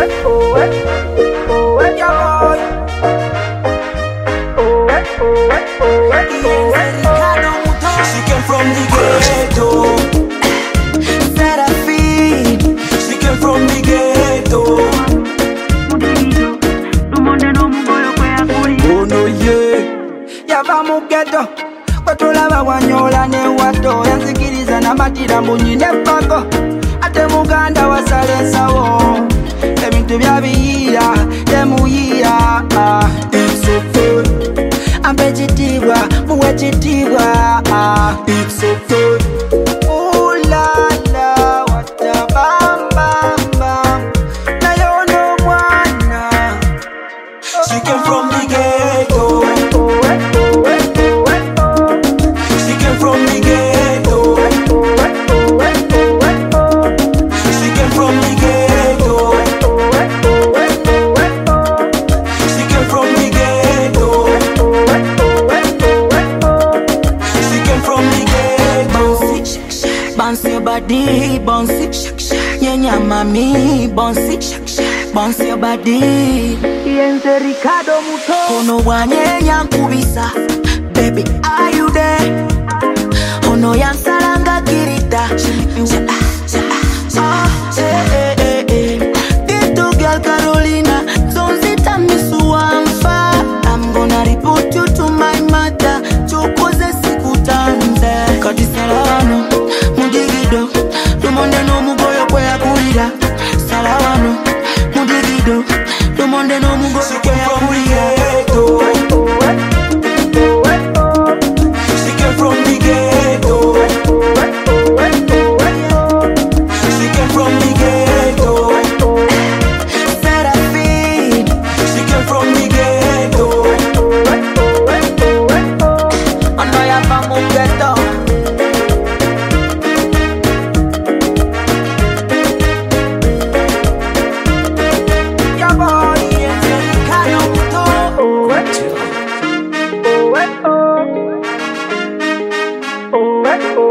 She came from the ghetto. Seraphine. She came from the ghetto. Oh no yeah. Yava mu ghetto. Kwatulaba wanyola ne wato. Yanzikiriza na matira mbunyi ne pako. Ate muganda wasale nsawo. Ebintu byabiyiira temuyira. It's so good. Ampe chitibwa muwe chitibwa. It's so good. Ooh la la what a bam bam bam. Nayo no mwana. She came from the ghetto. She came from the ghetto. She came from the ghetto. She came from the ghetto. She came from the ghetto. Bounce your body, bounce it. Nyanya mami, bounce it. Bounce your body. Yenze Ricardo Muto. Ono wanyenya nkubisa. Baby, are you there? Ono yansalanga kirita. Little girl Carolina, Zonzita misuamfa. I'm gonna report you to my mother. Chokoze sikutanze. Kati salawano, mudigido. Lumonde no mugoyo kwe akulira. Salawano, mudigido. Lumonde no mugoyo kwe akulira. She came from the ghetto. She came from the ghetto. Seraphine. She came from the ghetto. Ano ya pamu ghetto. Ya boy, yenze Ricardo Muto.